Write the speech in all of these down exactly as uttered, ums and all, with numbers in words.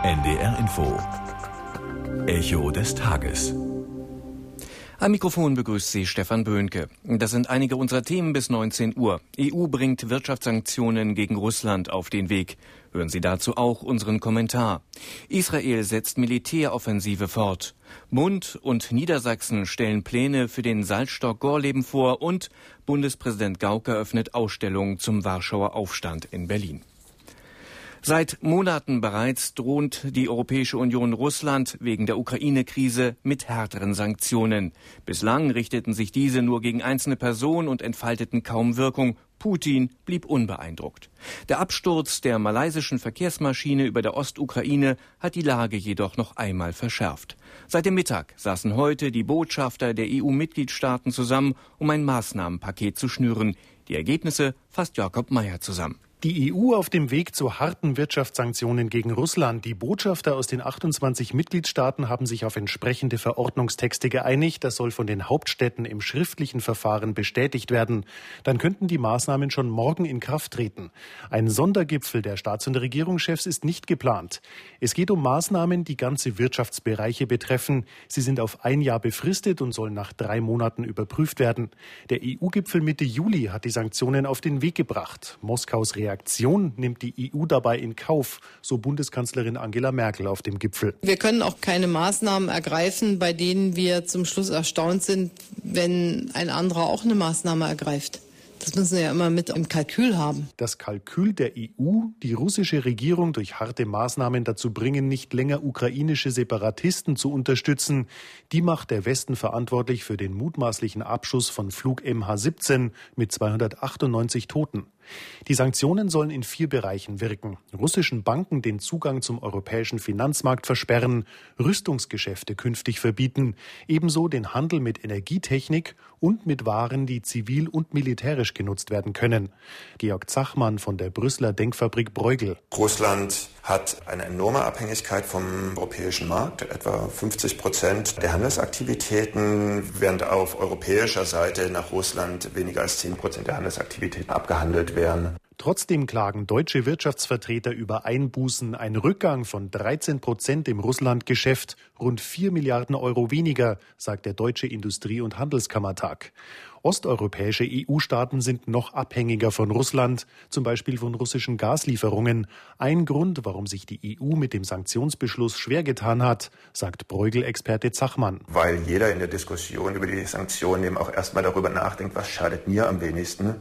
N D R Info. Echo des Tages. Am Mikrofon begrüßt Sie Stefan Böhnke. Das sind einige unserer Themen bis neunzehn Uhr. E U bringt Wirtschaftssanktionen gegen Russland auf den Weg. Hören Sie dazu auch unseren Kommentar. Israel setzt Militäroffensive fort. Bund und Niedersachsen stellen Pläne für den Salzstock-Gorleben vor und Bundespräsident Gauck eröffnet Ausstellung zum Warschauer Aufstand in Berlin. Seit Monaten bereits droht die Europäische Union Russland wegen der Ukraine-Krise mit härteren Sanktionen. Bislang richteten sich diese nur gegen einzelne Personen und entfalteten kaum Wirkung. Putin blieb unbeeindruckt. Der Absturz der malaysischen Verkehrsmaschine über der Ostukraine hat die Lage jedoch noch einmal verschärft. Seit dem Mittag saßen heute die Botschafter der E U-Mitgliedstaaten zusammen, um ein Maßnahmenpaket zu schnüren. Die Ergebnisse fasst Jakob Mayer zusammen. Die E U auf dem Weg zu harten Wirtschaftssanktionen gegen Russland. Die Botschafter aus den achtundzwanzig Mitgliedstaaten haben sich auf entsprechende Verordnungstexte geeinigt. Das soll von den Hauptstädten im schriftlichen Verfahren bestätigt werden. Dann könnten die Maßnahmen schon morgen in Kraft treten. Ein Sondergipfel der Staats- und Regierungschefs ist nicht geplant. Es geht um Maßnahmen, die ganze Wirtschaftsbereiche betreffen. Sie sind auf ein Jahr befristet und sollen nach drei Monaten überprüft werden. Der E U-Gipfel Mitte Juli hat die Sanktionen auf den Weg gebracht. Moskaus Reaktion Reaktion nimmt die E U dabei in Kauf, so Bundeskanzlerin Angela Merkel auf dem Gipfel. Wir können auch keine Maßnahmen ergreifen, bei denen wir zum Schluss erstaunt sind, wenn ein anderer auch eine Maßnahme ergreift. Das müssen wir ja immer mit im Kalkül haben. Das Kalkül der E U, die russische Regierung durch harte Maßnahmen dazu bringen, nicht länger ukrainische Separatisten zu unterstützen, die macht der Westen verantwortlich für den mutmaßlichen Abschuss von Flug M H siebzehn mit zweihundertachtundneunzig Toten. Die Sanktionen sollen in vier Bereichen wirken. Russischen Banken den Zugang zum europäischen Finanzmarkt versperren, Rüstungsgeschäfte künftig verbieten, ebenso den Handel mit Energietechnik und mit Waren, die zivil und militärisch genutzt werden können. Georg Zachmann von der Brüsseler Denkfabrik Bruegel. Russland hat eine enorme Abhängigkeit vom europäischen Markt, etwa fünfzig Prozent der Handelsaktivitäten, während auf europäischer Seite nach Russland weniger als zehn Prozent der Handelsaktivitäten abgehandelt werden. Trotzdem klagen deutsche Wirtschaftsvertreter über Einbußen, ein Rückgang von dreizehn Prozent im Russlandgeschäft, rund vier Milliarden Euro weniger, sagt der Deutsche Industrie- und Handelskammertag. Osteuropäische E U-Staaten sind noch abhängiger von Russland, zum Beispiel von russischen Gaslieferungen. Ein Grund, warum sich die E U mit dem Sanktionsbeschluss schwer getan hat, sagt Bruegel-Experte Zachmann. Weil jeder in der Diskussion über die Sanktionen eben auch erstmal darüber nachdenkt, was schadet mir am wenigsten.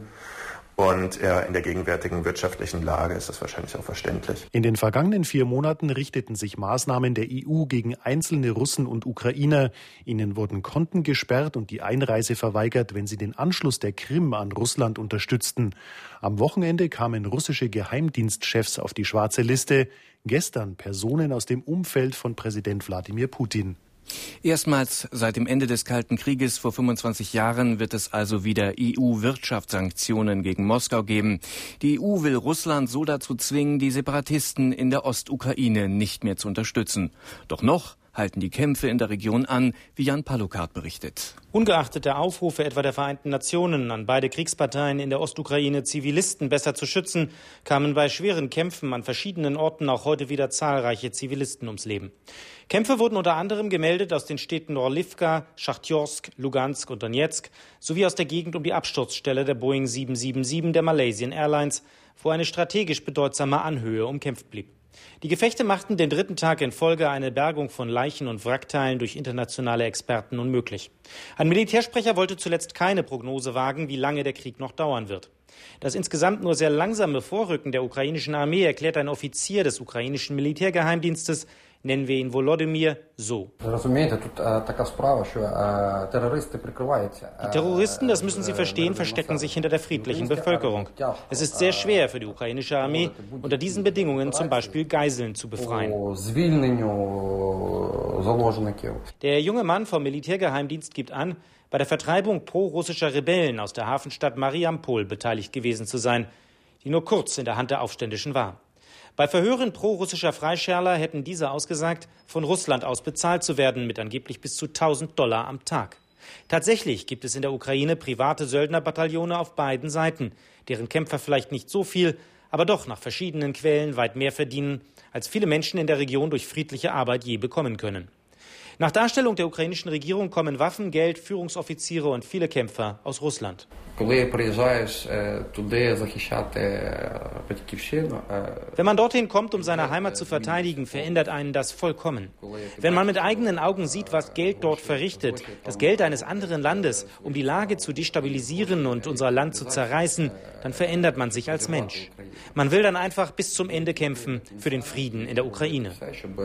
Und äh, in der gegenwärtigen wirtschaftlichen Lage ist das wahrscheinlich auch verständlich. In den vergangenen vier Monaten richteten sich Maßnahmen der E U gegen einzelne Russen und Ukrainer. Ihnen wurden Konten gesperrt und die Einreise verweigert, wenn sie den Anschluss der Krim an Russland unterstützten. Am Wochenende kamen russische Geheimdienstchefs auf die schwarze Liste. Gestern Personen aus dem Umfeld von Präsident Wladimir Putin. Erstmals seit dem Ende des Kalten Krieges vor fünfundzwanzig Jahren wird es also wieder E U-Wirtschaftssanktionen gegen Moskau geben. Die E U will Russland so dazu zwingen, die Separatisten in der Ostukraine nicht mehr zu unterstützen. Doch noch halten die Kämpfe in der Region an, wie Jan Palukart berichtet. Ungeachtet der Aufrufe etwa der Vereinten Nationen an beide Kriegsparteien in der Ostukraine, Zivilisten besser zu schützen, kamen bei schweren Kämpfen an verschiedenen Orten auch heute wieder zahlreiche Zivilisten ums Leben. Kämpfe wurden unter anderem gemeldet aus den Städten Orlivka, Schachtjorsk, Lugansk und Donetsk sowie aus der Gegend um die Absturzstelle der Boeing sieben sieben sieben der Malaysian Airlines, wo eine strategisch bedeutsame Anhöhe umkämpft blieb. Die Gefechte machten den dritten Tag in Folge eine Bergung von Leichen und Wrackteilen durch internationale Experten unmöglich. Ein Militärsprecher wollte zuletzt keine Prognose wagen, wie lange der Krieg noch dauern wird. Das insgesamt nur sehr langsame Vorrücken der ukrainischen Armee erklärt ein Offizier des ukrainischen Militärgeheimdienstes, nennen wir ihn Volodymyr, so. Die Terroristen, das müssen Sie verstehen, verstecken sich hinter der friedlichen Bevölkerung. Es ist sehr schwer für die ukrainische Armee, unter diesen Bedingungen zum Beispiel Geiseln zu befreien. Der junge Mann vom Militärgeheimdienst gibt an, bei der Vertreibung pro-russischer Rebellen aus der Hafenstadt Mariampol beteiligt gewesen zu sein, die nur kurz in der Hand der Aufständischen war. Bei Verhören pro-russischer Freischärler hätten diese ausgesagt, von Russland aus bezahlt zu werden mit angeblich bis zu tausend Dollar am Tag. Tatsächlich gibt es in der Ukraine private Söldnerbataillone auf beiden Seiten, deren Kämpfer vielleicht nicht so viel, aber doch nach verschiedenen Quellen weit mehr verdienen, als viele Menschen in der Region durch friedliche Arbeit je bekommen können. Nach Darstellung der ukrainischen Regierung kommen Waffen, Geld, Führungsoffiziere und viele Kämpfer aus Russland. Wenn man dorthin kommt, um seine Heimat zu verteidigen, verändert einen das vollkommen. Wenn man mit eigenen Augen sieht, was Geld dort verrichtet, das Geld eines anderen Landes, um die Lage zu destabilisieren und unser Land zu zerreißen, dann verändert man sich als Mensch. Man will dann einfach bis zum Ende kämpfen für den Frieden in der Ukraine.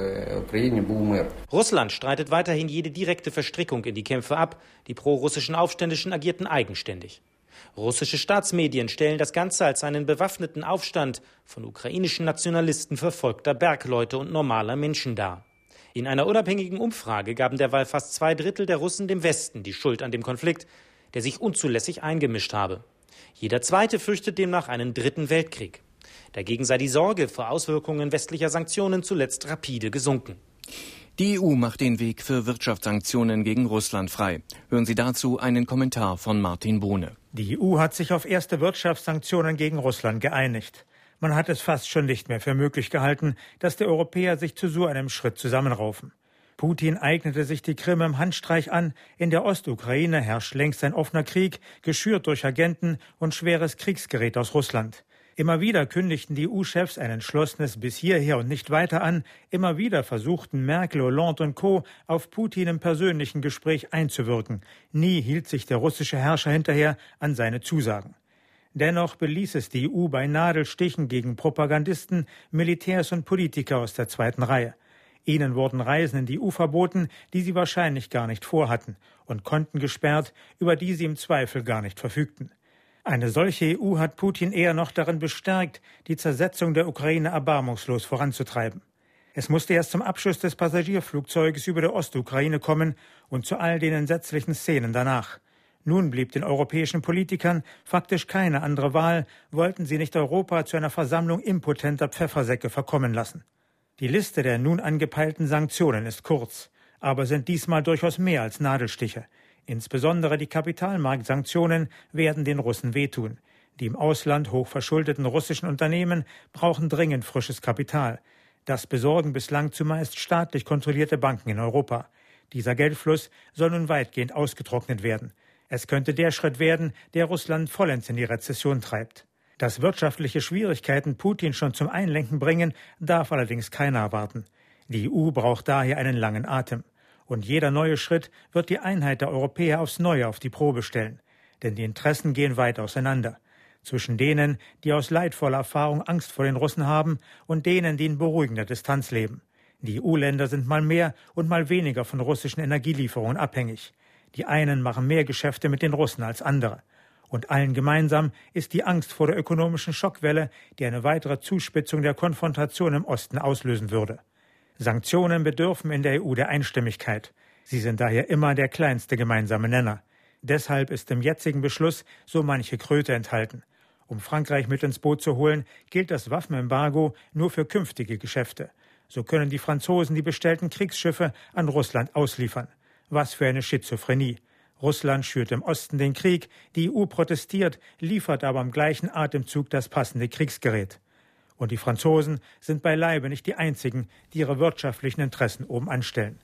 Russland streitet weiterhin jede direkte Verstrickung in die Kämpfe ab. Die pro-russischen Aufständischen agierten eigenständig. Russische Staatsmedien stellen das Ganze als einen bewaffneten Aufstand von ukrainischen Nationalisten verfolgter Bergleute und normaler Menschen dar. In einer unabhängigen Umfrage gaben derweil fast zwei Drittel der Russen dem Westen die Schuld an dem Konflikt, der sich unzulässig eingemischt habe. Jeder Zweite fürchtet demnach einen dritten Weltkrieg. Dagegen sei die Sorge vor Auswirkungen westlicher Sanktionen zuletzt rapide gesunken. Die E U macht den Weg für Wirtschaftssanktionen gegen Russland frei. Hören Sie dazu einen Kommentar von Martin Bohne. Die E U hat sich auf erste Wirtschaftssanktionen gegen Russland geeinigt. Man hat es fast schon nicht mehr für möglich gehalten, dass die Europäer sich zu so einem Schritt zusammenraufen. Putin eignete sich die Krim im Handstreich an. In der Ostukraine herrscht längst ein offener Krieg, geschürt durch Agenten und schweres Kriegsgerät aus Russland. Immer wieder kündigten die E U-Chefs ein entschlossenes bis hierher und nicht weiter an. Immer wieder versuchten Merkel, Hollande und Co. auf Putin im persönlichen Gespräch einzuwirken. Nie hielt sich der russische Herrscher hinterher an seine Zusagen. Dennoch beließ es die E U bei Nadelstichen gegen Propagandisten, Militärs und Politiker aus der zweiten Reihe. Ihnen wurden Reisen in die E U verboten, die sie wahrscheinlich gar nicht vorhatten, und Konten gesperrt, über die sie im Zweifel gar nicht verfügten. Eine solche E U hat Putin eher noch darin bestärkt, die Zersetzung der Ukraine erbarmungslos voranzutreiben. Es musste erst zum Abschuss des Passagierflugzeuges über der Ostukraine kommen und zu all den entsetzlichen Szenen danach. Nun blieb den europäischen Politikern faktisch keine andere Wahl, wollten sie nicht Europa zu einer Versammlung impotenter Pfeffersäcke verkommen lassen. Die Liste der nun angepeilten Sanktionen ist kurz, aber sind diesmal durchaus mehr als Nadelstiche. Insbesondere die Kapitalmarktsanktionen werden den Russen wehtun. Die im Ausland hochverschuldeten russischen Unternehmen brauchen dringend frisches Kapital. Das besorgen bislang zumeist staatlich kontrollierte Banken in Europa. Dieser Geldfluss soll nun weitgehend ausgetrocknet werden. Es könnte der Schritt werden, der Russland vollends in die Rezession treibt. Dass wirtschaftliche Schwierigkeiten Putin schon zum Einlenken bringen, darf allerdings keiner erwarten. Die E U braucht daher einen langen Atem. Und jeder neue Schritt wird die Einheit der Europäer aufs Neue auf die Probe stellen. Denn die Interessen gehen weit auseinander. Zwischen denen, die aus leidvoller Erfahrung Angst vor den Russen haben, und denen, die in beruhigender Distanz leben. Die E U-Länder sind mal mehr und mal weniger von russischen Energielieferungen abhängig. Die einen machen mehr Geschäfte mit den Russen als andere. Und allen gemeinsam ist die Angst vor der ökonomischen Schockwelle, die eine weitere Zuspitzung der Konfrontation im Osten auslösen würde. Sanktionen bedürfen in der E U der Einstimmigkeit. Sie sind daher immer der kleinste gemeinsame Nenner. Deshalb ist im jetzigen Beschluss so manche Kröte enthalten. Um Frankreich mit ins Boot zu holen, gilt das Waffenembargo nur für künftige Geschäfte. So können die Franzosen die bestellten Kriegsschiffe an Russland ausliefern. Was für eine Schizophrenie. Russland schürt im Osten den Krieg, die E U protestiert, liefert aber im gleichen Atemzug das passende Kriegsgerät. Und die Franzosen sind beileibe nicht die einzigen, die ihre wirtschaftlichen Interessen oben anstellen.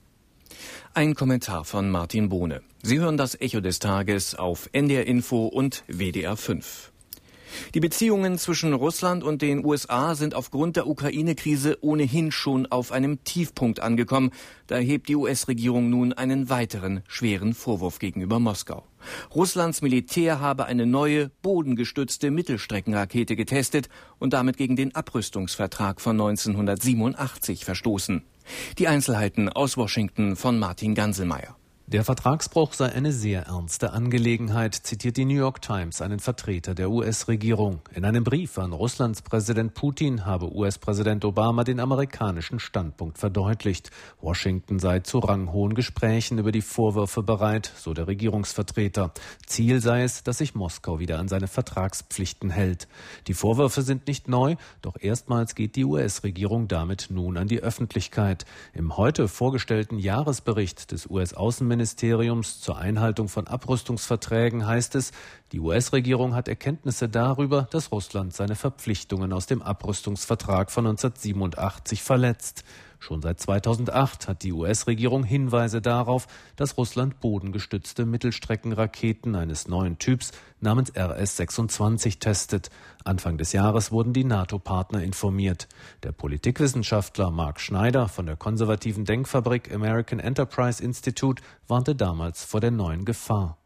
Ein Kommentar von Martin Bohne. Sie hören das Echo des Tages auf N D R Info und W D R fünf. Die Beziehungen zwischen Russland und den U S A sind aufgrund der Ukraine-Krise ohnehin schon auf einem Tiefpunkt angekommen. Da erhebt die U S-Regierung nun einen weiteren schweren Vorwurf gegenüber Moskau. Russlands Militär habe eine neue, bodengestützte Mittelstreckenrakete getestet und damit gegen den Abrüstungsvertrag von neunzehnhundertsiebenundachtzig verstoßen. Die Einzelheiten aus Washington von Martin Ganselmeier. Der Vertragsbruch sei eine sehr ernste Angelegenheit, zitiert die New York Times einen Vertreter der U S-Regierung. In einem Brief an Russlands Präsident Putin habe U S-Präsident Obama den amerikanischen Standpunkt verdeutlicht. Washington sei zu ranghohen Gesprächen über die Vorwürfe bereit, so der Regierungsvertreter. Ziel sei es, dass sich Moskau wieder an seine Vertragspflichten hält. Die Vorwürfe sind nicht neu, doch erstmals geht die U S-Regierung damit nun an die Öffentlichkeit. Im heute vorgestellten Jahresbericht des U S-Außenministeriums Außenministeriums zur Einhaltung von Abrüstungsverträgen heißt es, die U S-Regierung hat Erkenntnisse darüber, dass Russland seine Verpflichtungen aus dem Abrüstungsvertrag von neunzehnhundertsiebenundachtzig verletzt. Schon seit zweitausendacht hat die U S-Regierung Hinweise darauf, dass Russland bodengestützte Mittelstreckenraketen eines neuen Typs namens R S sechsundzwanzig testet. Anfang des Jahres wurden die NATO-Partner informiert. Der Politikwissenschaftler Mark Schneider von der konservativen Denkfabrik American Enterprise Institute warnte damals vor der neuen Gefahr.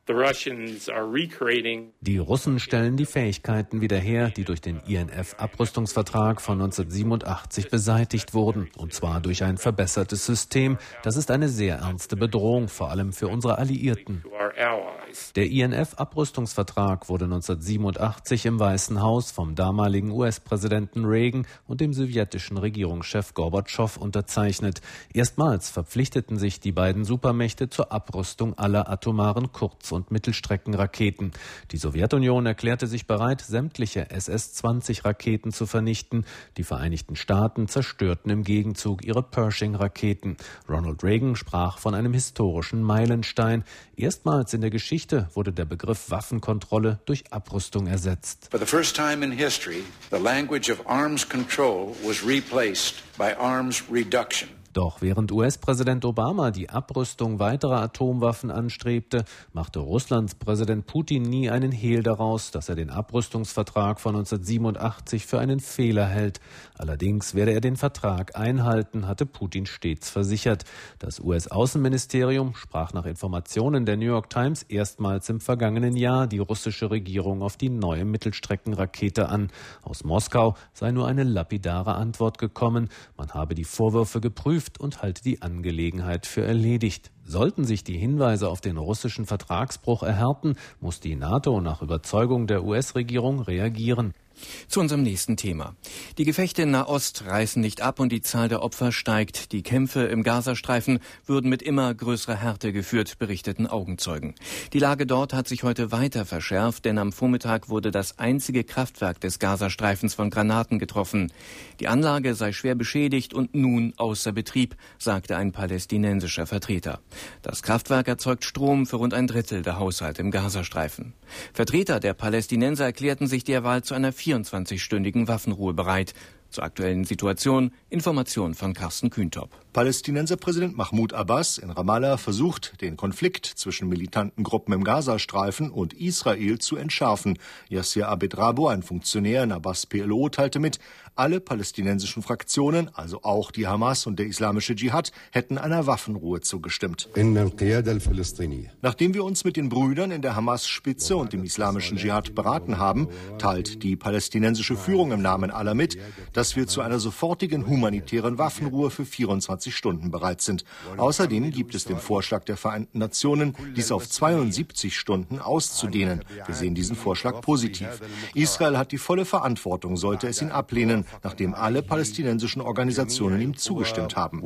Die Russen stellen die Fähigkeiten wieder her, die durch den I N F-Abrüstungsvertrag von neunzehnhundertsiebenundachtzig beseitigt wurden, und zwar durch ein verbessertes System. Das ist eine sehr ernste Bedrohung, vor allem für unsere Alliierten. Der I N F-Abrüstungsvertrag wurde neunzehnhundertsiebenundachtzig im Weißen Haus vom damaligen U S-Präsidenten Reagan und dem sowjetischen Regierungschef Gorbatschow unterzeichnet. Erstmals verpflichteten sich die beiden Supermächte zur Abrüstung aller atomaren Kurz- und Mittelstreckenraketen. Die Sowjetunion erklärte sich bereit, sämtliche S S zwanzig Raketen zu vernichten. Die Vereinigten Staaten zerstörten im Gegenzug ihre Pershing-Raketen. Ronald Reagan sprach von einem historischen Meilenstein. Erstmals in der Geschichte wurde der Begriff Waffenkontrolle durch Abrüstung ersetzt. For the first time in history, the language of arms control was replaced by arms reduction. Doch während U S-Präsident Obama die Abrüstung weiterer Atomwaffen anstrebte, machte Russlands Präsident Putin nie einen Hehl daraus, dass er den Abrüstungsvertrag von neunzehnhundertsiebenundachtzig für einen Fehler hält. Allerdings werde er den Vertrag einhalten, hatte Putin stets versichert. Das U S-Außenministerium sprach nach Informationen der New York Times erstmals im vergangenen Jahr die russische Regierung auf die neue Mittelstreckenrakete an. Aus Moskau sei nur eine lapidare Antwort gekommen. Man habe die Vorwürfe geprüft und halte die Angelegenheit für erledigt. Sollten sich die Hinweise auf den russischen Vertragsbruch erhärten, muss die NATO nach Überzeugung der U S-Regierung reagieren. Zu unserem nächsten Thema. Die Gefechte in Nahost reißen nicht ab und die Zahl der Opfer steigt. Die Kämpfe im Gazastreifen würden mit immer größerer Härte geführt, berichteten Augenzeugen. Die Lage dort hat sich heute weiter verschärft, denn am Vormittag wurde das einzige Kraftwerk des Gazastreifens von Granaten getroffen. Die Anlage sei schwer beschädigt und nun außer Betrieb, sagte ein palästinensischer Vertreter. Das Kraftwerk erzeugt Strom für rund ein Drittel der Haushalte im Gazastreifen. Vertreter der Palästinenser erklärten sich derweil zu einer vierundzwanzigstündigen Waffenruhe bereit. Zur aktuellen Situation Informationen von Carsten Kühntop. Palästinenser Präsident Mahmoud Abbas in Ramallah versucht, den Konflikt zwischen militanten Gruppen im Gazastreifen und Israel zu entschärfen. Yasser Abed-Rabo, ein Funktionär in Abbas P L O, teilte mit, alle palästinensischen Fraktionen, also auch die Hamas und der islamische Dschihad, hätten einer Waffenruhe zugestimmt. Nachdem wir uns mit den Brüdern in der Hamas-Spitze und dem islamischen Dschihad beraten haben, teilt die palästinensische Führung im Namen aller mit, dass wir zu einer sofortigen humanitären Waffenruhe für vierundzwanzig Stunden bereit sind. Außerdem gibt es den Vorschlag der Vereinten Nationen, dies auf zweiundsiebzig Stunden auszudehnen. Wir sehen diesen Vorschlag positiv. Israel hat die volle Verantwortung, sollte es ihn ablehnen, nachdem alle palästinensischen Organisationen ihm zugestimmt haben.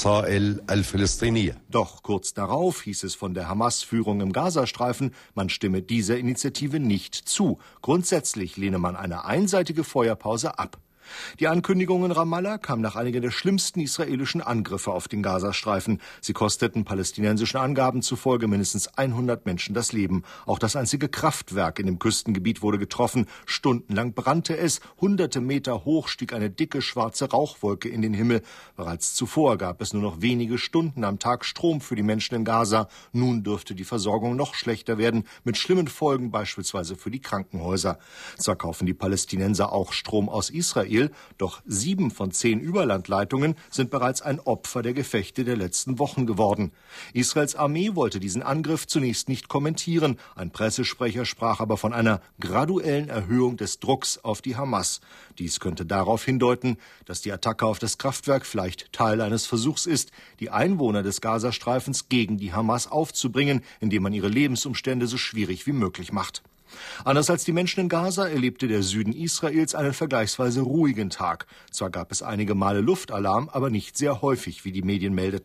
Doch kurz darauf hieß es von der Hamas-Führung im Gazastreifen, man stimme dieser Initiative nicht zu. Grundsätzlich lehne man eine einseitige Feuerpause ab. Die Ankündigung in Ramallah kam nach einigen der schlimmsten israelischen Angriffe auf den Gazastreifen. Sie kosteten palästinensischen Angaben zufolge mindestens hundert Menschen das Leben. Auch das einzige Kraftwerk in dem Küstengebiet wurde getroffen. Stundenlang brannte es. Hunderte Meter hoch stieg eine dicke schwarze Rauchwolke in den Himmel. Bereits zuvor gab es nur noch wenige Stunden am Tag Strom für die Menschen in Gaza. Nun dürfte die Versorgung noch schlechter werden, mit schlimmen Folgen beispielsweise für die Krankenhäuser. Zwar kaufen die Palästinenser auch Strom aus Israel, doch sieben von zehn Überlandleitungen sind bereits ein Opfer der Gefechte der letzten Wochen geworden. Israels Armee wollte diesen Angriff zunächst nicht kommentieren. Ein Pressesprecher sprach aber von einer graduellen Erhöhung des Drucks auf die Hamas. Dies könnte darauf hindeuten, dass die Attacke auf das Kraftwerk vielleicht Teil eines Versuchs ist, die Einwohner des Gazastreifens gegen die Hamas aufzubringen, indem man ihre Lebensumstände so schwierig wie möglich macht. Anders als die Menschen in Gaza erlebte der Süden Israels einen vergleichsweise ruhigen Tag. Zwar gab es einige Male Luftalarm, aber nicht sehr häufig, wie die Medien meldeten.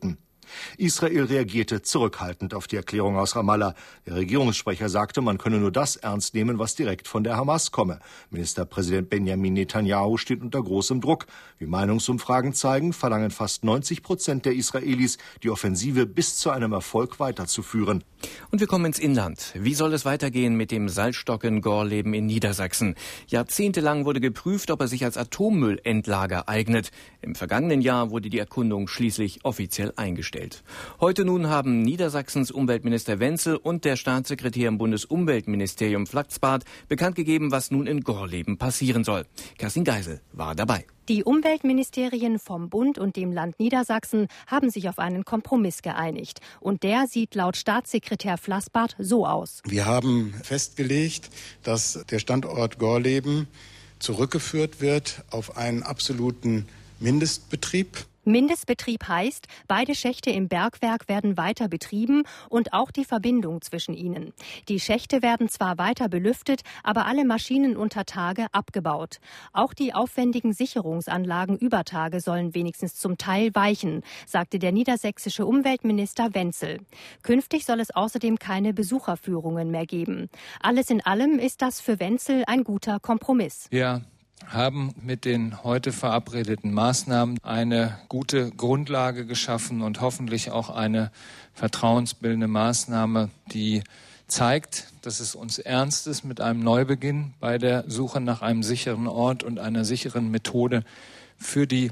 Israel reagierte zurückhaltend auf die Erklärung aus Ramallah. Der Regierungssprecher sagte, man könne nur das ernst nehmen, was direkt von der Hamas komme. Ministerpräsident Benjamin Netanyahu steht unter großem Druck. Wie Meinungsumfragen zeigen, verlangen fast neunzig Prozent der Israelis, die Offensive bis zu einem Erfolg weiterzuführen. Und wir kommen ins Inland. Wie soll es weitergehen mit dem Salzstock Gorleben in Niedersachsen? Jahrzehntelang wurde geprüft, ob er sich als Atommüllendlager eignet. Im vergangenen Jahr wurde die Erkundung schließlich offiziell eingestellt. Heute nun haben Niedersachsens Umweltminister Wenzl und der Staatssekretär im Bundesumweltministerium Flaxbart bekannt gegeben, was nun in Gorleben passieren soll. Kerstin Geisel war dabei. Die Umweltministerien vom Bund und dem Land Niedersachsen haben sich auf einen Kompromiss geeinigt. Und der sieht laut Staatssekretär Flaxbart so aus. Wir haben festgelegt, dass der Standort Gorleben zurückgeführt wird auf einen absoluten Mindestbetrieb. Mindestbetrieb heißt, beide Schächte im Bergwerk werden weiter betrieben und auch die Verbindung zwischen ihnen. Die Schächte werden zwar weiter belüftet, aber alle Maschinen unter Tage abgebaut. Auch die aufwendigen Sicherungsanlagen über Tage sollen wenigstens zum Teil weichen, sagte der niedersächsische Umweltminister Wenzl. Künftig soll es außerdem keine Besucherführungen mehr geben. Alles in allem ist das für Wenzl ein guter Kompromiss. Ja. Haben mit den heute verabredeten Maßnahmen eine gute Grundlage geschaffen und hoffentlich auch eine vertrauensbildende Maßnahme, die zeigt, dass es uns ernst ist mit einem Neubeginn bei der Suche nach einem sicheren Ort und einer sicheren Methode für die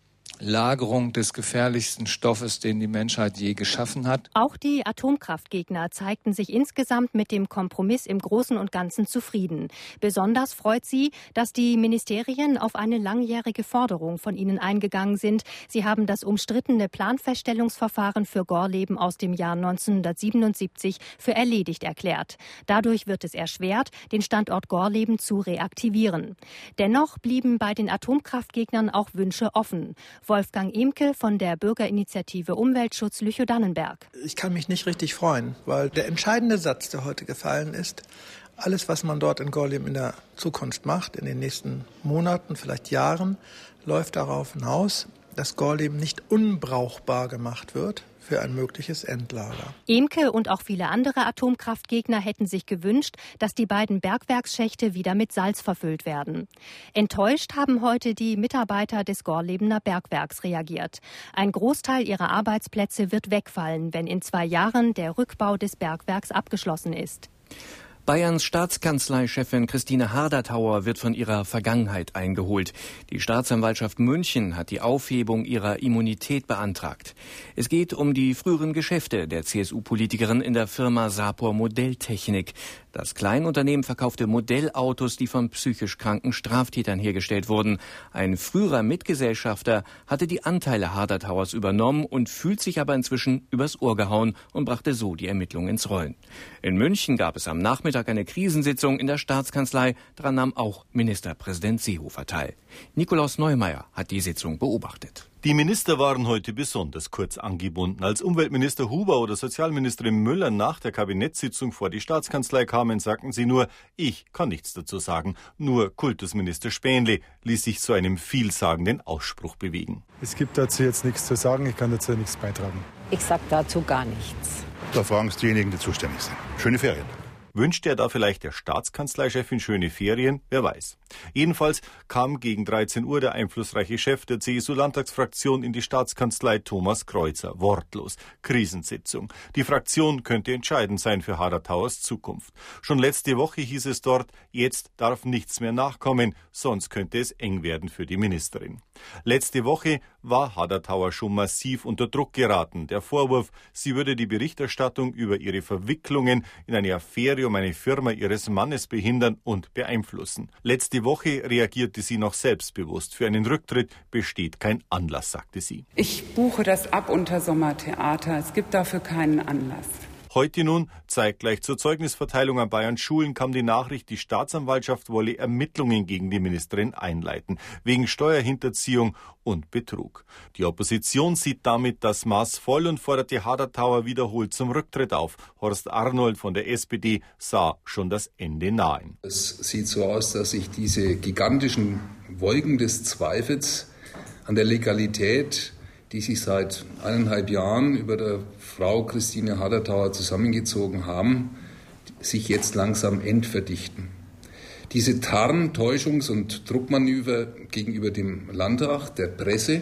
Lagerung des gefährlichsten Stoffes, den die Menschheit je geschaffen hat. Auch die Atomkraftgegner zeigten sich insgesamt mit dem Kompromiss im Großen und Ganzen zufrieden. Besonders freut sie, dass die Ministerien auf eine langjährige Forderung von ihnen eingegangen sind. Sie haben das umstrittene Planfeststellungsverfahren für Gorleben aus dem Jahr neunzehnhundertsiebenundsiebzig für erledigt erklärt. Dadurch wird es erschwert, den Standort Gorleben zu reaktivieren. Dennoch blieben bei den Atomkraftgegnern auch Wünsche offen. Wolfgang Emke von der Bürgerinitiative Umweltschutz Lüchow-Dannenberg. Ich kann mich nicht richtig freuen, weil der entscheidende Satz, der heute gefallen ist, alles, was man dort in Gorleben in der Zukunft macht, in den nächsten Monaten, vielleicht Jahren, läuft darauf hinaus, dass Gorleben nicht unbrauchbar gemacht wird für ein mögliches Endlager. Emke und auch viele andere Atomkraftgegner hätten sich gewünscht, dass die beiden Bergwerksschächte wieder mit Salz verfüllt werden. Enttäuscht haben heute die Mitarbeiter des Gorlebener Bergwerks reagiert. Ein Großteil ihrer Arbeitsplätze wird wegfallen, wenn in zwei Jahren der Rückbau des Bergwerks abgeschlossen ist. Bayerns Staatskanzleichefin Christine Hardertauer wird von ihrer Vergangenheit eingeholt. Die Staatsanwaltschaft München hat die Aufhebung ihrer Immunität beantragt. Es geht um die früheren Geschäfte der C S U-Politikerin in der Firma Sapor Modelltechnik. Das Kleinunternehmen verkaufte Modellautos, die von psychisch kranken Straftätern hergestellt wurden. Ein früherer Mitgesellschafter hatte die Anteile Hardertauers übernommen und fühlt sich aber inzwischen übers Ohr gehauen und brachte so die Ermittlungen ins Rollen. In München gab es am Nachmittag eine Krisensitzung in der Staatskanzlei. Daran nahm auch Ministerpräsident Seehofer teil. Nikolaus Neumeier hat die Sitzung beobachtet. Die Minister waren heute besonders kurz angebunden. Als Umweltminister Huber oder Sozialministerin Müller nach der Kabinettssitzung vor die Staatskanzlei kamen, sagten sie nur, ich kann nichts dazu sagen. Nur Kultusminister Spähnle ließ sich zu einem vielsagenden Ausspruch bewegen. Es gibt dazu jetzt nichts zu sagen, ich kann dazu nichts beitragen. Ich sag dazu gar nichts. Da fragen Sie diejenigen, die zuständig sind. Schöne Ferien. Wünscht er da vielleicht der Staatskanzleichefin schöne Ferien? Wer weiß. Jedenfalls kam gegen dreizehn Uhr der einflussreiche Chef der C S U-Landtagsfraktion in die Staatskanzlei, Thomas Kreuzer. Wortlos. Krisensitzung. Die Fraktion könnte entscheidend sein für Hardertauers Zukunft. Schon letzte Woche hieß es dort, jetzt darf nichts mehr nachkommen, sonst könnte es eng werden für die Ministerin. Letzte Woche war Hardertauer schon massiv unter Druck geraten. Der Vorwurf, sie würde die Berichterstattung über ihre Verwicklungen in eine Affäre um eine Firma ihres Mannes behindern und beeinflussen. Letzte Woche reagierte sie noch selbstbewusst. Für einen Rücktritt besteht kein Anlass, sagte sie. Ich buche das ab unter Sommertheater. Es gibt dafür keinen Anlass. Heute nun, zeitgleich zur Zeugnisverteilung an Bayerns Schulen, kam die Nachricht, die Staatsanwaltschaft wolle Ermittlungen gegen die Ministerin einleiten, wegen Steuerhinterziehung und Betrug. Die Opposition sieht damit das Maß voll und forderte Hardertauer wiederholt zum Rücktritt auf. Horst Arnold von der S P D sah schon das Ende nahen. Es sieht so aus, dass sich diese gigantischen Wolken des Zweifels an der Legalität die sich seit eineinhalb Jahren über der Frau Christine Haderthauer zusammengezogen haben, sich jetzt langsam endverdichten. Diese Tarn-, Täuschungs- und Druckmanöver gegenüber dem Landtag, der Presse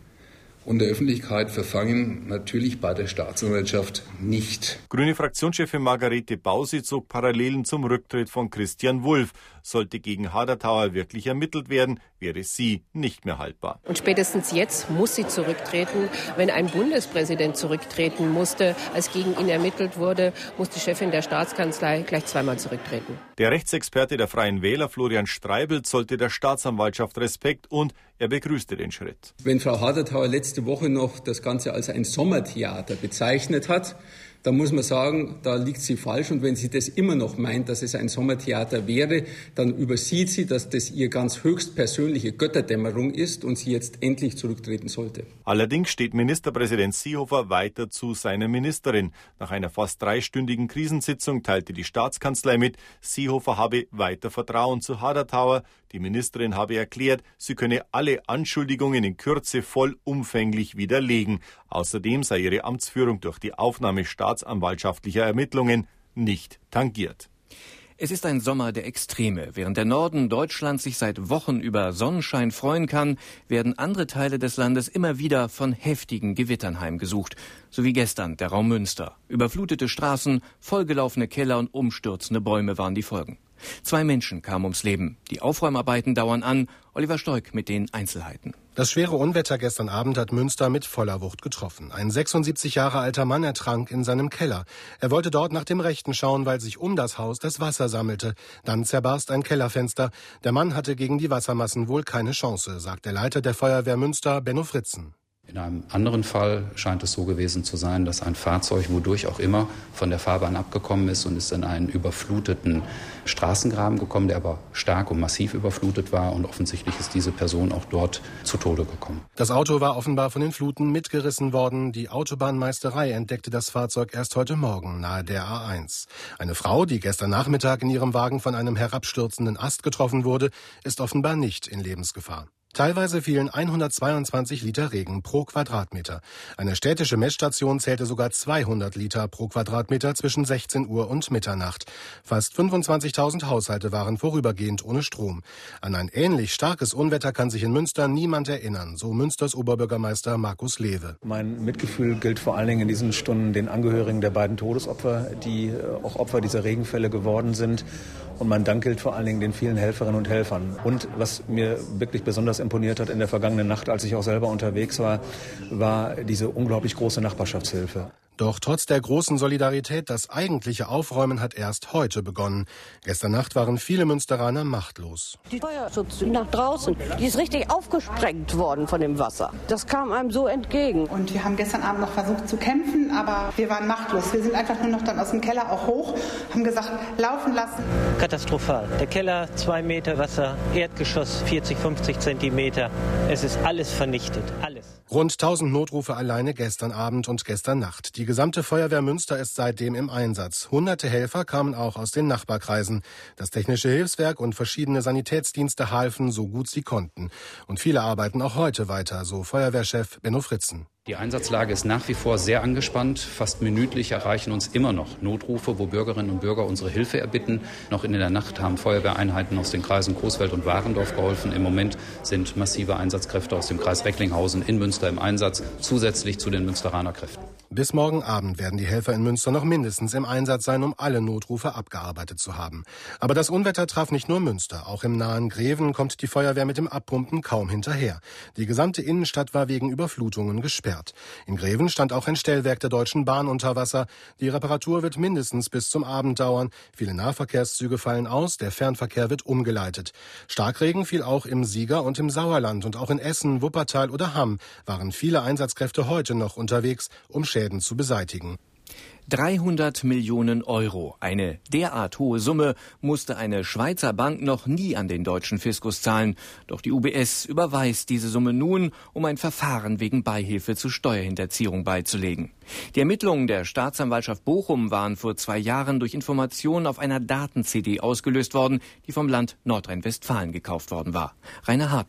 und der Öffentlichkeit verfangen natürlich bei der Staatsanwaltschaft nicht. Grüne Fraktionschefin Margarete Bausi zog Parallelen zum Rücktritt von Christian Wulff. Sollte gegen Haderthauer wirklich ermittelt werden, wäre sie nicht mehr haltbar. Und spätestens jetzt muss sie zurücktreten. Wenn ein Bundespräsident zurücktreten musste, als gegen ihn ermittelt wurde, muss die Chefin der Staatskanzlei gleich zweimal zurücktreten. Der Rechtsexperte der Freien Wähler, Florian Streibelt, zollte der Staatsanwaltschaft Respekt und er begrüßte den Schritt. Wenn Frau Haderthauer letzte Woche noch das Ganze als ein Sommertheater bezeichnet hat, da muss man sagen, da liegt sie falsch. Und wenn sie das immer noch meint, dass es ein Sommertheater wäre, dann übersieht sie, dass das ihr ganz höchst persönliche Götterdämmerung ist und sie jetzt endlich zurücktreten sollte. Allerdings steht Ministerpräsident Seehofer weiter zu seiner Ministerin. Nach einer fast dreistündigen Krisensitzung teilte die Staatskanzlei mit, Seehofer habe weiter Vertrauen zu Haderthauer. Die Ministerin habe erklärt, sie könne alle Anschuldigungen in Kürze vollumfänglich widerlegen. Außerdem sei ihre Amtsführung durch die Aufnahme staatsanwaltschaftlicher Ermittlungen nicht tangiert. Es ist ein Sommer der Extreme. Während der Norden Deutschlands sich seit Wochen über Sonnenschein freuen kann, werden andere Teile des Landes immer wieder von heftigen Gewittern heimgesucht. So wie gestern der Raum Münster. Überflutete Straßen, vollgelaufene Keller und umstürzende Bäume waren die Folgen. Zwei Menschen kamen ums Leben. Die Aufräumarbeiten dauern an. Oliver Stoik mit den Einzelheiten. Das schwere Unwetter gestern Abend hat Münster mit voller Wucht getroffen. Ein sechsundsiebzig Jahre alter Mann ertrank in seinem Keller. Er wollte dort nach dem Rechten schauen, weil sich um das Haus das Wasser sammelte. Dann zerbarst ein Kellerfenster. Der Mann hatte gegen die Wassermassen wohl keine Chance, sagt der Leiter der Feuerwehr Münster, Benno Fritzen. In einem anderen Fall scheint es so gewesen zu sein, dass ein Fahrzeug, wodurch auch immer, von der Fahrbahn abgekommen ist und ist in einen überfluteten Straßengraben gekommen, der aber stark und massiv überflutet war. Und offensichtlich ist diese Person auch dort zu Tode gekommen. Das Auto war offenbar von den Fluten mitgerissen worden. Die Autobahnmeisterei entdeckte das Fahrzeug erst heute Morgen nahe der A eins. Eine Frau, die gestern Nachmittag in ihrem Wagen von einem herabstürzenden Ast getroffen wurde, ist offenbar nicht in Lebensgefahr. Teilweise fielen hundertzweiundzwanzig Liter Regen pro Quadratmeter. Eine städtische Messstation zählte sogar zweihundert Liter pro Quadratmeter zwischen sechzehn Uhr und Mitternacht. Fast fünfundzwanzigtausend Haushalte waren vorübergehend ohne Strom. An ein ähnlich starkes Unwetter kann sich in Münster niemand erinnern, so Münsters Oberbürgermeister Markus Lewe. Mein Mitgefühl gilt vor allen Dingen in diesen Stunden den Angehörigen der beiden Todesopfer, die auch Opfer dieser Regenfälle geworden sind. Und mein Dank gilt vor allen Dingen den vielen Helferinnen und Helfern. Und was mir wirklich besonders imponiert hat in der vergangenen Nacht, als ich auch selber unterwegs war, war diese unglaublich große Nachbarschaftshilfe. Doch trotz der großen Solidarität, das eigentliche Aufräumen hat erst heute begonnen. Gestern Nacht waren viele Münsteraner machtlos. Die Feuerschutz nach draußen, die ist richtig aufgesprengt worden von dem Wasser. Das kam einem so entgegen. Und wir haben gestern Abend noch versucht zu kämpfen, aber wir waren machtlos. Wir sind einfach nur noch dann aus dem Keller auch hoch, haben gesagt, laufen lassen. Katastrophal. Der Keller, zwei Meter Wasser, Erdgeschoss vierzig, fünfzig Zentimeter. Es ist alles vernichtet, alles. Rund tausend Notrufe alleine gestern Abend und gestern Nacht. Die gesamte Feuerwehr Münster ist seitdem im Einsatz. Hunderte Helfer kamen auch aus den Nachbarkreisen. Das Technische Hilfswerk und verschiedene Sanitätsdienste halfen, so gut sie konnten. Und viele arbeiten auch heute weiter, so Feuerwehrchef Benno Fritzen. Die Einsatzlage ist nach wie vor sehr angespannt. Fast minütlich erreichen uns immer noch Notrufe, wo Bürgerinnen und Bürger unsere Hilfe erbitten. Noch in der Nacht haben Feuerwehreinheiten aus den Kreisen Coesfeld und Warendorf geholfen. Im Moment sind massive Einsatzkräfte aus dem Kreis Recklinghausen in Münster im Einsatz, zusätzlich zu den Münsteraner Kräften. Bis morgen Abend werden die Helfer in Münster noch mindestens im Einsatz sein, um alle Notrufe abgearbeitet zu haben. Aber das Unwetter traf nicht nur Münster. Auch im nahen Greven kommt die Feuerwehr mit dem Abpumpen kaum hinterher. Die gesamte Innenstadt war wegen Überflutungen gesperrt. In Greven stand auch ein Stellwerk der Deutschen Bahn unter Wasser. Die Reparatur wird mindestens bis zum Abend dauern. Viele Nahverkehrszüge fallen aus, der Fernverkehr wird umgeleitet. Starkregen fiel auch im Sieger und im Sauerland und auch in Essen, Wuppertal oder Hamm waren viele Einsatzkräfte heute noch unterwegs, um Schäden zu beseitigen. dreihundert Millionen Euro. Eine derart hohe Summe musste eine Schweizer Bank noch nie an den deutschen Fiskus zahlen. Doch die U B S überweist diese Summe nun, um ein Verfahren wegen Beihilfe zu Steuerhinterziehung beizulegen. Die Ermittlungen der Staatsanwaltschaft Bochum waren vor zwei Jahren durch Informationen auf einer Daten-C D ausgelöst worden, die vom Land Nordrhein-Westfalen gekauft worden war. Rainer Hartmann.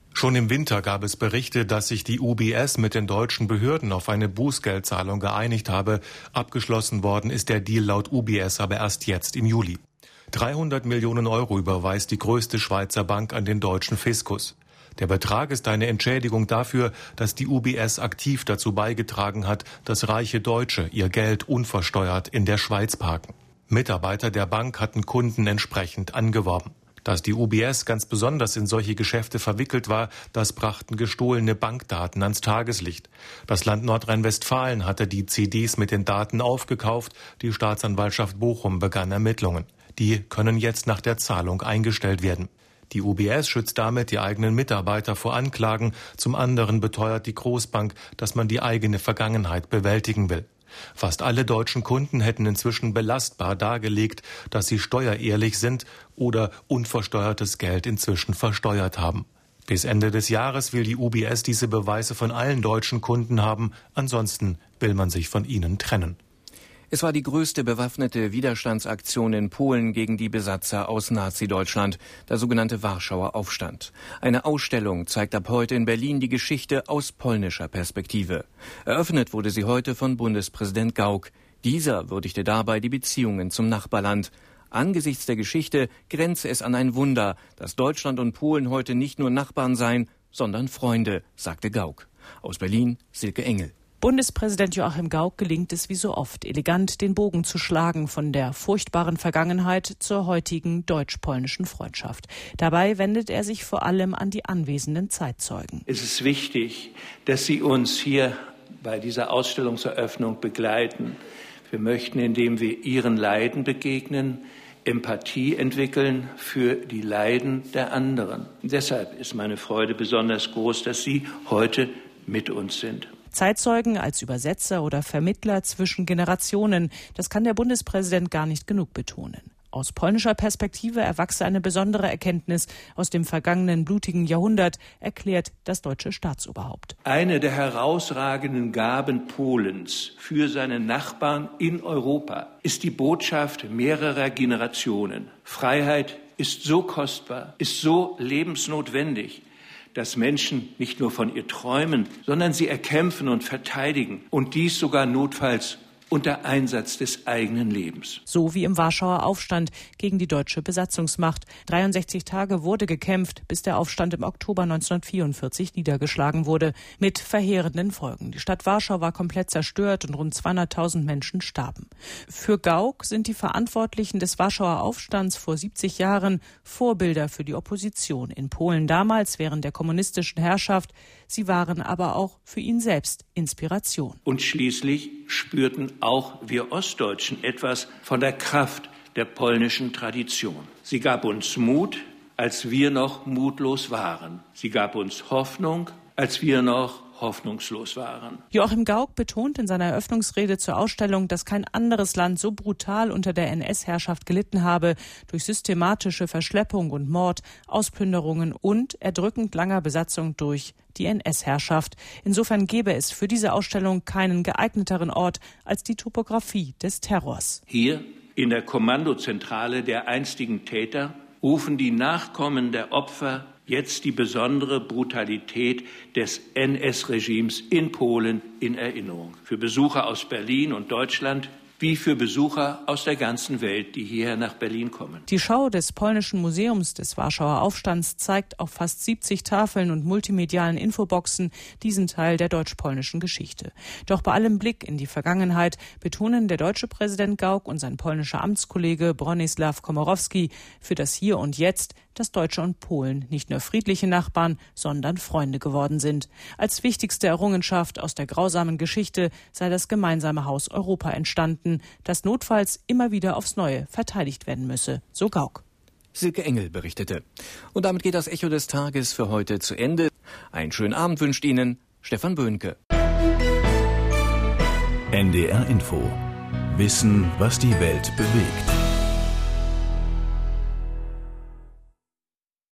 Schon im Winter gab es Berichte, dass sich die U B S mit den deutschen Behörden auf eine Bußgeldzahlung geeinigt habe. Abgeschlossen worden ist der Deal laut U B S aber erst jetzt im Juli. dreihundert Millionen Euro überweist die größte Schweizer Bank an den deutschen Fiskus. Der Betrag ist eine Entschädigung dafür, dass die U B S aktiv dazu beigetragen hat, dass reiche Deutsche ihr Geld unversteuert in der Schweiz parken. Mitarbeiter der Bank hatten Kunden entsprechend angeworben. Dass die U B S ganz besonders in solche Geschäfte verwickelt war, das brachten gestohlene Bankdaten ans Tageslicht. Das Land Nordrhein-Westfalen hatte die C Ds mit den Daten aufgekauft. Die Staatsanwaltschaft Bochum begann Ermittlungen. Die können jetzt nach der Zahlung eingestellt werden. Die U B S schützt damit die eigenen Mitarbeiter vor Anklagen. Zum anderen beteuert die Großbank, dass man die eigene Vergangenheit bewältigen will. Fast alle deutschen Kunden hätten inzwischen belastbar dargelegt, dass sie steuerehrlich sind oder unversteuertes Geld inzwischen versteuert haben. Bis Ende des Jahres will die U B S diese Beweise von allen deutschen Kunden haben. Ansonsten will man sich von ihnen trennen. Es war die größte bewaffnete Widerstandsaktion in Polen gegen die Besatzer aus Nazi-Deutschland, der sogenannte Warschauer Aufstand. Eine Ausstellung zeigt ab heute in Berlin die Geschichte aus polnischer Perspektive. Eröffnet wurde sie heute von Bundespräsident Gauck. Dieser würdigte dabei die Beziehungen zum Nachbarland. Angesichts der Geschichte grenze es an ein Wunder, dass Deutschland und Polen heute nicht nur Nachbarn seien, sondern Freunde, sagte Gauck. Aus Berlin, Silke Engel. Bundespräsident Joachim Gauck gelingt es wie so oft, elegant den Bogen zu schlagen von der furchtbaren Vergangenheit zur heutigen deutsch-polnischen Freundschaft. Dabei wendet er sich vor allem an die anwesenden Zeitzeugen. Es ist wichtig, dass Sie uns hier bei dieser Ausstellungseröffnung begleiten. Wir möchten, indem wir Ihren Leiden begegnen, Empathie entwickeln für die Leiden der anderen. Und deshalb ist meine Freude besonders groß, dass Sie heute mit uns sind. Zeitzeugen als Übersetzer oder Vermittler zwischen Generationen, das kann der Bundespräsident gar nicht genug betonen. Aus polnischer Perspektive erwachse eine besondere Erkenntnis aus dem vergangenen blutigen Jahrhundert, erklärt das deutsche Staatsoberhaupt. Eine der herausragenden Gaben Polens für seine Nachbarn in Europa ist die Botschaft mehrerer Generationen. Freiheit ist so kostbar, ist so lebensnotwendig, dass Menschen nicht nur von ihr träumen, sondern sie erkämpfen und verteidigen und dies sogar notfalls unter Einsatz des eigenen Lebens. So wie im Warschauer Aufstand gegen die deutsche Besatzungsmacht. dreiundsechzig Tage wurde gekämpft, bis der Aufstand im Oktober neunzehnhundertvierundvierzig niedergeschlagen wurde, mit verheerenden Folgen. Die Stadt Warschau war komplett zerstört und rund zweihunderttausend Menschen starben. Für Gauck sind die Verantwortlichen des Warschauer Aufstands vor siebzig Jahren Vorbilder für die Opposition in Polen damals während der kommunistischen Herrschaft. Sie waren aber auch für ihn selbst Inspiration. Und schließlich spürten auch wir Ostdeutschen etwas von der Kraft der polnischen Tradition. Sie gab uns Mut, als wir noch mutlos waren. Sie gab uns Hoffnung, als wir noch hoffnungslos waren. Joachim Gauck betont in seiner Eröffnungsrede zur Ausstellung, dass kein anderes Land so brutal unter der N S-Herrschaft gelitten habe, durch systematische Verschleppung und Mord, Ausplünderungen und erdrückend langer Besatzung durch die N S-Herrschaft. Insofern gäbe es für diese Ausstellung keinen geeigneteren Ort als die Topografie des Terrors. Hier in der Kommandozentrale der einstigen Täter rufen die Nachkommen der Opfer jetzt die besondere Brutalität des N S-Regimes in Polen in Erinnerung. Für Besucher aus Berlin und Deutschland wie für Besucher aus der ganzen Welt, die hierher nach Berlin kommen. Die Schau des Polnischen Museums des Warschauer Aufstands zeigt auf fast siebzig Tafeln und multimedialen Infoboxen diesen Teil der deutsch-polnischen Geschichte. Doch bei allem Blick in die Vergangenheit betonen der deutsche Präsident Gauck und sein polnischer Amtskollege Bronisław Komorowski für das Hier und Jetzt, dass Deutsche und Polen nicht nur friedliche Nachbarn, sondern Freunde geworden sind. Als wichtigste Errungenschaft aus der grausamen Geschichte sei das gemeinsame Haus Europa entstanden, das notfalls immer wieder aufs Neue verteidigt werden müsse, so Gauck. Silke Engel berichtete. Und damit geht das Echo des Tages für heute zu Ende. Einen schönen Abend wünscht Ihnen Stefan Böhnke. N D R Info. Wissen, was die Welt bewegt.